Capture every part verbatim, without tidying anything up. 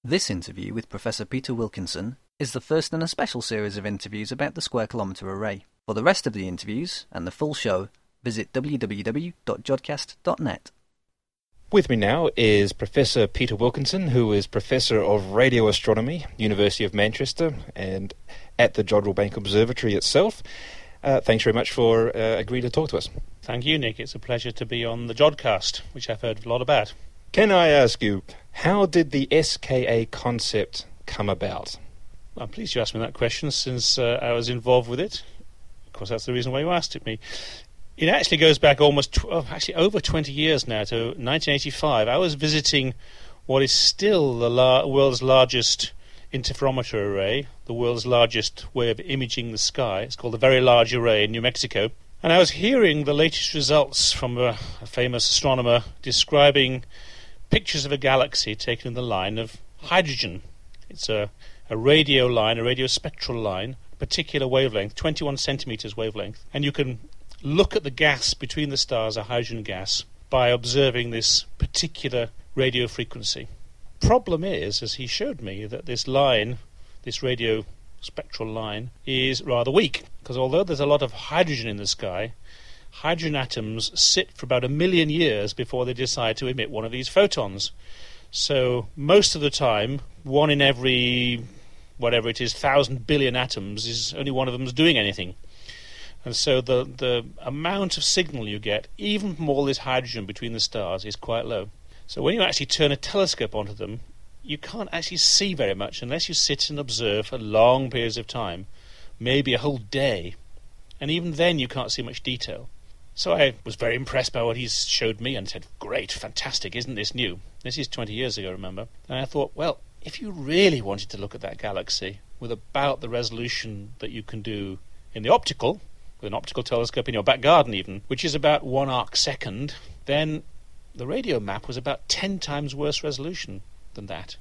This interview with Professor Peter Wilkinson is the first in a special series of interviews about the Square Kilometre Array. For the rest of the interviews and the full show, visit w w w dot jodcast dot net. With me now is Professor Peter Wilkinson, who is Professor of Radio Astronomy, University of Manchester, and at the Jodrell Bank Observatory itself. Uh, thanks very much for uh, agreeing to talk to us. Thank you, Nick. It's a pleasure to be on the Jodcast, which I've heard a lot about. Can I ask you, how did the S K A concept come about? I'm pleased you asked me that question, since uh, I was involved with it. Of course, that's the reason why you asked it me. It actually goes back almost, tw- oh, actually over twenty years now, to nineteen eighty-five. I was visiting what is still the la- world's largest interferometer array, the world's largest way of imaging the sky. It's called the Very Large Array in New Mexico. And I was hearing the latest results from a, a famous astronomer describing pictures of a galaxy taken in the line of hydrogen. It's a, a radio line, a radio spectral line, particular wavelength, twenty-one centimeters wavelength. And you can look at the gas between the stars, a hydrogen gas, by observing this particular radio frequency. Problem is, as he showed me, that this line, this radio spectral line, is rather weak, because although there's a lot of hydrogen in the sky, hydrogen atoms sit for about a million years before they decide to emit one of these photons. So most of the time, one in every, whatever it is, thousand billion atoms, is only one of them is doing anything. And so the, the amount of signal you get, even from all this hydrogen between the stars, is quite low. So when you actually turn a telescope onto them, you can't actually see very much unless you sit and observe for long periods of time, maybe a whole day. And even then you can't see much detail. So I was very impressed by what he showed me and said, great, fantastic, isn't this new? This is twenty years ago, remember? And I thought, well, if you really wanted to look at that galaxy with about the resolution that you can do in the optical, with an optical telescope in your back garden even, which is about one arc second, then the radio map was about ten times worse resolution than that.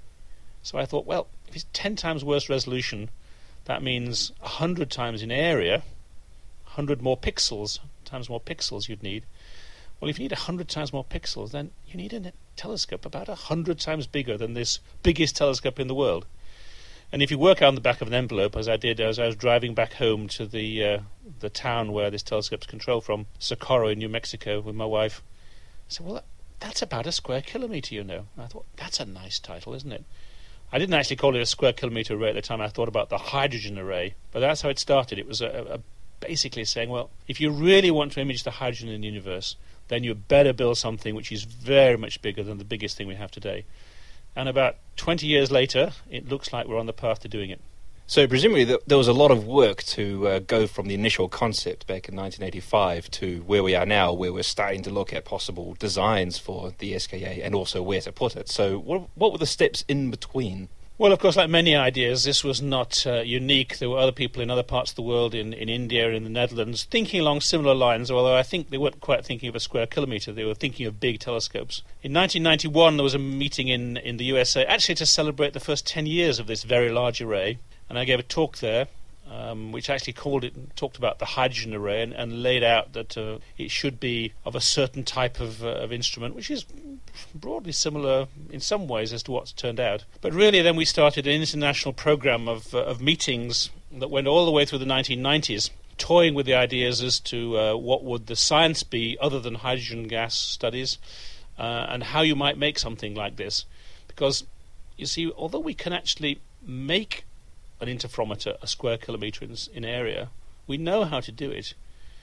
So I thought, well, if it's ten times worse resolution, that means one hundred times in area, one hundred more pixels, times more pixels you'd need. Well, if you need one hundred times more pixels, then you need a telescope about one hundred times bigger than this biggest telescope in the world. And if you work out on the back of an envelope, as I did as I was driving back home to the uh, the town where this telescope's controlled from, Socorro in New Mexico, with my wife, I said, well, that's about a square kilometre, you know. And I thought, that's a nice title, isn't it? I didn't actually call it a square kilometre array at the time. I thought about the hydrogen array. But that's how it started. It was a, a basically saying, well, if you really want to image the hydrogen in the universe, then you better build something which is very much bigger than the biggest thing we have today. And about twenty years later, it looks like we're on the path to doing it. So presumably th- there was a lot of work to uh, go from the initial concept back in nineteen eighty-five to where we are now, where we're starting to look at possible designs for the S K A and also where to put it. So what, what were the steps in between? Well, of course, like many ideas, this was not uh, unique. There were other people in other parts of the world, in, in India, in the Netherlands, thinking along similar lines, although I think they weren't quite thinking of a square kilometre. They were thinking of big telescopes. In nineteen ninety-one, there was a meeting in, in the U S A, actually to celebrate the first ten years of this Very Large Array. And I gave a talk there, um, which actually called it, talked about the hydrogen array, and, and laid out that uh, it should be of a certain type of, uh, of instrument, which is broadly similar in some ways as to what's turned out. But really then we started an international program of, uh, of meetings that went all the way through the nineteen nineties, toying with the ideas as to uh, what would the science be other than hydrogen gas studies, uh, and how you might make something like this. Because, you see, although we can actually make an interferometer a square kilometre in, in area, we know how to do it.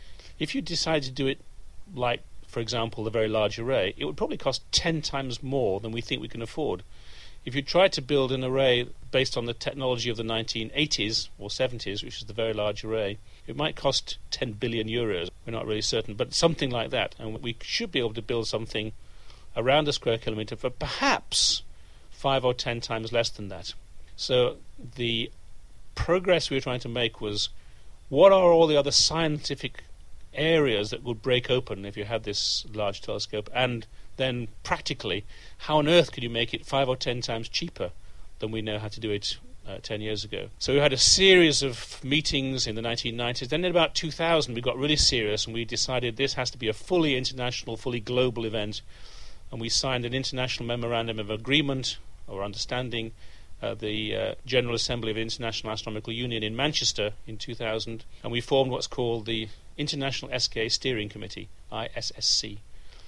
If you decide to do it like, for example, the Very Large Array, it would probably cost ten times more than we think we can afford. If you tried to build an array based on the technology of the nineteen eighties or seventies, which is the Very Large Array, it might cost ten billion euros. We're not really certain, but something like that. And we should be able to build something around a square kilometre for perhaps five or ten times less than that. So the progress we were trying to make was, what are all the other scientific areas that would break open if you had this large telescope, and then practically, how on earth could you make it five or ten times cheaper than we know how to do it uh, ten years ago? So we had a series of meetings in the nineteen nineties. Then in about two thousand we got really serious, and we decided this has to be a fully international, fully global event, and we signed an international memorandum of agreement or understanding uh, the uh, General Assembly of the International Astronomical Union in Manchester in two thousand, and we formed what's called the International S K A Steering Committee, I S S C.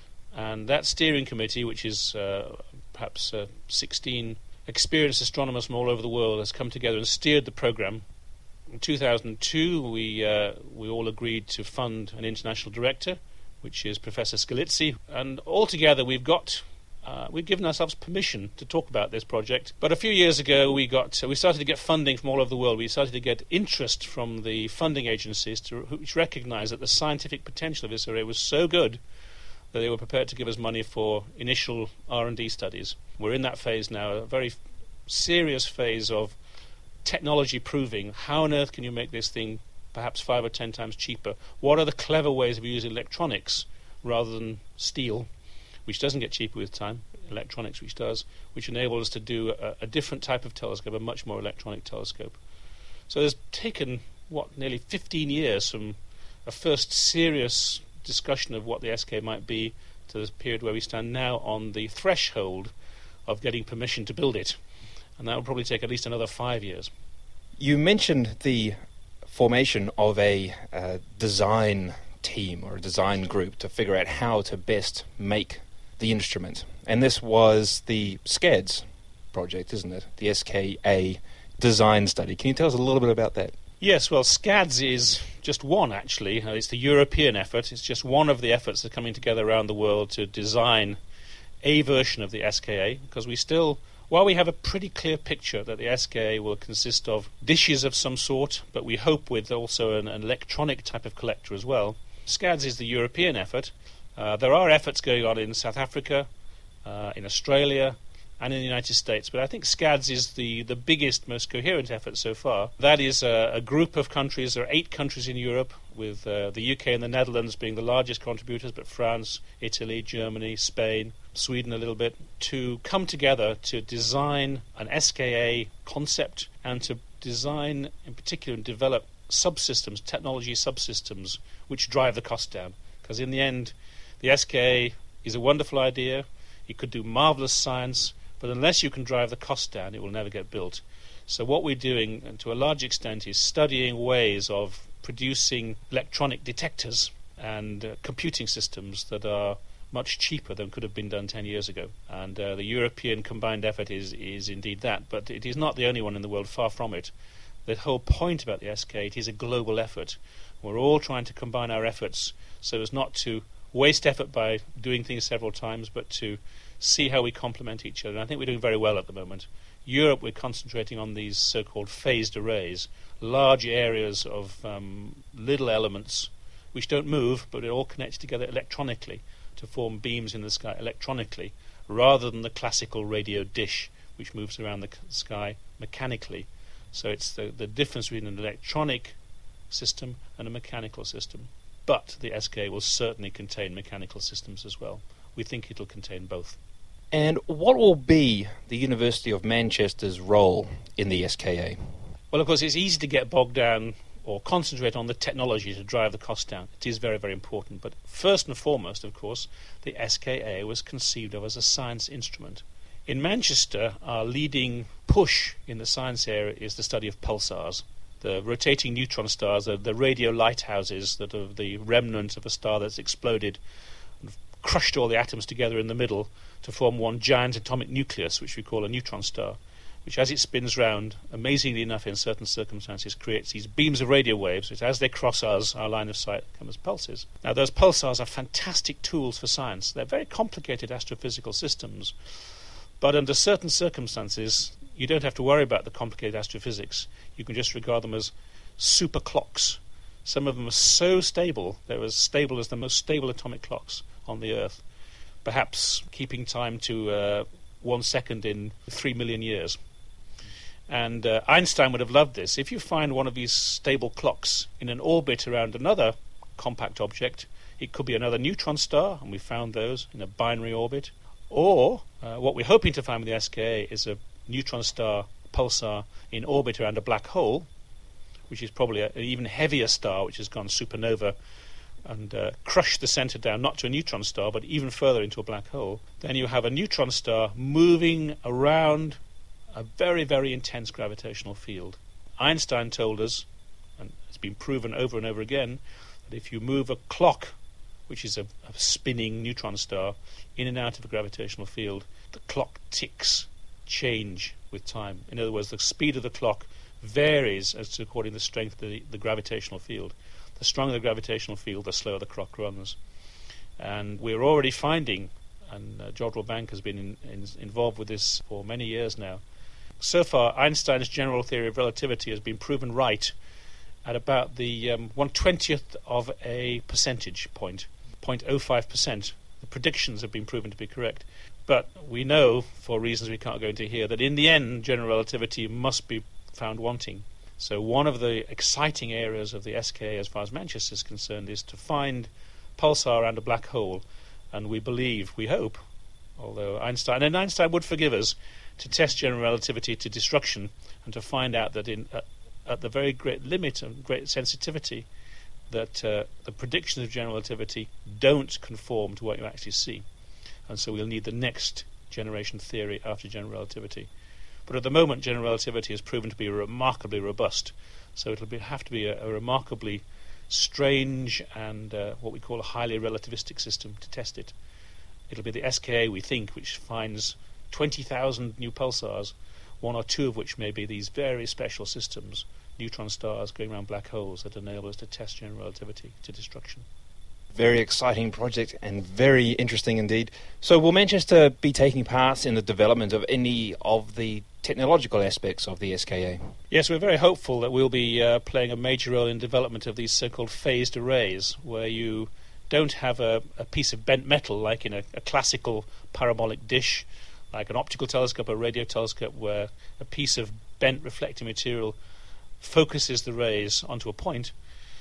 And that steering committee, which is uh, perhaps uh, sixteen experienced astronomers from all over the world, has come together and steered the program. In two thousand two, we uh, we all agreed to fund an international director, which is Professor Scalizzi, and altogether we've got uh, we've given ourselves permission to talk about this project. But a few years ago, we got uh, we started to get funding from all over the world. We started to get interest from the funding agencies, to, which recognised that the scientific potential of this array was so good that they were prepared to give us money for initial R and D studies. We're in that phase now, a very serious phase of technology proving how on earth can you make this thing perhaps five or ten times cheaper. What are the clever ways of using electronics rather than steel, which doesn't get cheaper with time, electronics which does, which enables us to do a, a different type of telescope, a much more electronic telescope. So it's taken, what, nearly fifteen years from a first serious discussion of what the S K A might be to the period where we stand now on the threshold of getting permission to build it. And that will probably take at least another five years. You mentioned the formation of a uh, design team or a design group to figure out how to best make the instrument. And this was the SCADS project, isn't it? The S K A design study. Can you tell us a little bit about that? Yes, well, SCADS is just one, actually. Uh, it's the European effort. It's just one of the efforts that are coming together around the world to design a version of the S K A, because we still, while we have a pretty clear picture that the S K A will consist of dishes of some sort, but we hope with also an, an electronic type of collector as well, SCADS is the European effort. Uh, there are efforts going on in South Africa, uh, in Australia, and in the United States, but I think SCADS is the, the biggest, most coherent effort so far. That is a, a group of countries. There are eight countries in Europe, with uh, the U K and the Netherlands being the largest contributors, but France, Italy, Germany, Spain, Sweden a little bit, to come together to design an S K A concept and to design, in particular, and develop subsystems, technology subsystems, which drive the cost down. Because in the end, the S K A is a wonderful idea. It could do marvellous science, but unless you can drive the cost down, it will never get built. So what we're doing, and to a large extent, is studying ways of producing electronic detectors and uh, computing systems that are much cheaper than could have been done ten years ago. And uh, the European combined effort is, is indeed that, but it is not the only one in the world, far from it. The whole point about the S K A, it is a global effort. We're all trying to combine our efforts so as not to waste effort by doing things several times, but to see how we complement each other. And I think we're doing very well at the moment. Europe, we're concentrating on these so-called phased arrays, large areas of um, little elements which don't move, but are all connected together electronically to form beams in the sky electronically, rather than the classical radio dish which moves around the sky mechanically. So it's the, the difference between an electronic system and a mechanical system. But the S K A will certainly contain mechanical systems as well. We think it'll contain both. And what will be the University of Manchester's role in the S K A? Well, of course, it's easy to get bogged down or concentrate on the technology to drive the cost down. It is very, very important. But first and foremost, of course, the S K A was conceived of as a science instrument. In Manchester, our leading push in the science area is the study of pulsars. The rotating neutron stars are the radio lighthouses that are the remnant of a star that's exploded and crushed all the atoms together in the middle to form one giant atomic nucleus, which we call a neutron star, which as it spins round, amazingly enough in certain circumstances, creates these beams of radio waves, which as they cross us, our line of sight, come as pulses. Now those pulsars are fantastic tools for science. They're very complicated astrophysical systems, but under certain circumstances, you don't have to worry about the complicated astrophysics. You can just regard them as super clocks. Some of them are so stable, they're as stable as the most stable atomic clocks on the Earth, perhaps keeping time to uh, one second in three million years. And uh, Einstein would have loved this. If you find one of these stable clocks in an orbit around another compact object, it could be another neutron star, and we found those in a binary orbit, or uh, what we're hoping to find with the S K A is a neutron star pulsar in orbit around a black hole, which is probably a, an even heavier star which has gone supernova and uh, crush the centre down, not to a neutron star, but even further into a black hole, then you have a neutron star moving around a very, very intense gravitational field. Einstein told us, and it's been proven over and over again, that if you move a clock, which is a, a spinning neutron star, in and out of a gravitational field, the clock ticks change with time. In other words, the speed of the clock varies as to according to the strength of the, the gravitational field. The stronger the gravitational field, the slower the clock runs. And we're already finding, and uh, Jodrell Bank has been in, in, involved with this for many years now. So far, Einstein's general theory of relativity has been proven right at about the um, one twentieth of a percentage point, zero point zero five percent. The predictions have been proven to be correct. But we know, for reasons we can't go into here, that in the end, general relativity must be found wanting. So one of the exciting areas of the S K A, as far as Manchester is concerned, is to find pulsar around a black hole. And we believe, we hope, although Einstein, and Einstein would forgive us, to test general relativity to destruction and to find out that in uh, at the very great limit and great sensitivity that uh, the predictions of general relativity don't conform to what you actually see. And so we'll need the next generation theory after general relativity. But at the moment, general relativity has proven to be remarkably robust. So it'll be, have to be a, a remarkably strange and uh, what we call a highly relativistic system to test it. It'll be the S K A, we think, which finds twenty thousand new pulsars, one or two of which may be these very special systems, neutron stars going around black holes, that enable us to test general relativity to destruction. Very exciting project and very interesting indeed. So will Manchester be taking part in the development of any of the technological aspects of the S K A? Yes, we're very hopeful that we'll be uh, playing a major role in development of these so-called phased arrays, where you don't have a, a piece of bent metal like in a, a classical parabolic dish, like an optical telescope or radio telescope, where a piece of bent reflecting material focuses the rays onto a point.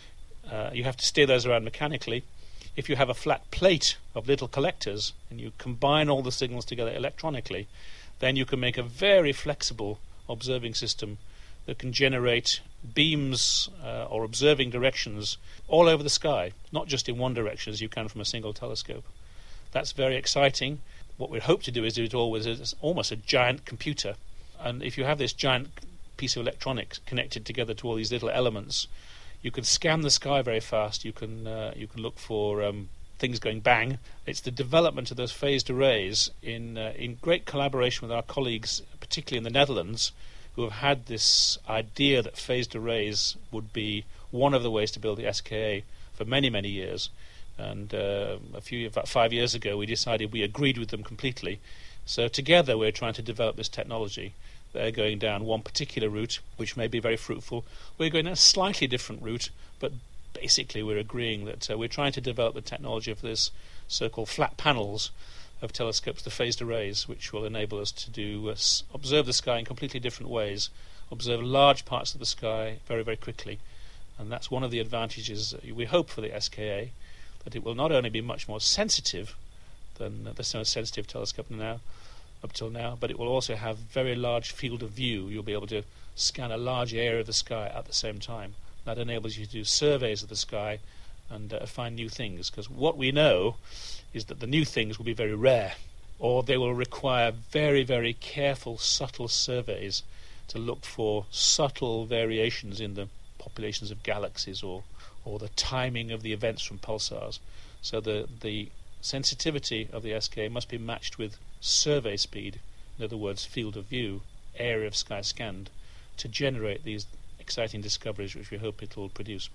Uh, you have to steer those around mechanically. If you have a flat plate of little collectors and you combine all the signals together electronically, then you can make a very flexible observing system that can generate beams uh, or observing directions all over the sky, not just in one direction as you can from a single telescope. That's very exciting. What we hope to do is do it all with a, almost a giant computer. And if you have this giant piece of electronics connected together to all these little elements, you can scan the sky very fast. You can uh, you can look for um, things going bang. It's the development of those phased arrays in uh, in great collaboration with our colleagues, particularly in the Netherlands, who have had this idea that phased arrays would be one of the ways to build the S K A for many, many years. And uh, a few, about five years ago, we decided we agreed with them completely. So together we're trying to develop this technology. They're going down one particular route, which may be very fruitful. We're going down a slightly different route, but basically we're agreeing that uh, we're trying to develop the technology of this so-called flat panels of telescopes, the phased arrays, which will enable us to do uh, s- observe the sky in completely different ways, observe large parts of the sky very, very quickly. And that's one of the advantages uh, we hope for the S K A, that it will not only be much more sensitive than uh, the most sensitive telescope now, up till now, but it will also have very large field of view. You'll be able to scan a large area of the sky at the same time. That enables you to do surveys of the sky and uh, find new things, because what we know is that the new things will be very rare, or they will require very, very careful, subtle surveys to look for subtle variations in the populations of galaxies or, or the timing of the events from pulsars. So the, the sensitivity of the S K A must be matched with survey speed, in other words, field of view, area of sky scanned, to generate these exciting discoveries which we hope it will produce.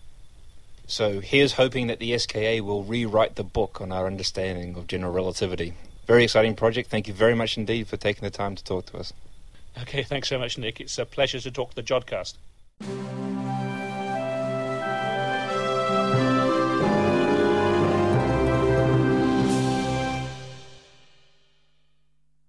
So here's hoping that the S K A will rewrite the book on our understanding of general relativity. Very exciting project. Thank you very much indeed for taking the time to talk to us. Okay, thanks so much, Nick. It's a pleasure to talk to the Jodcast.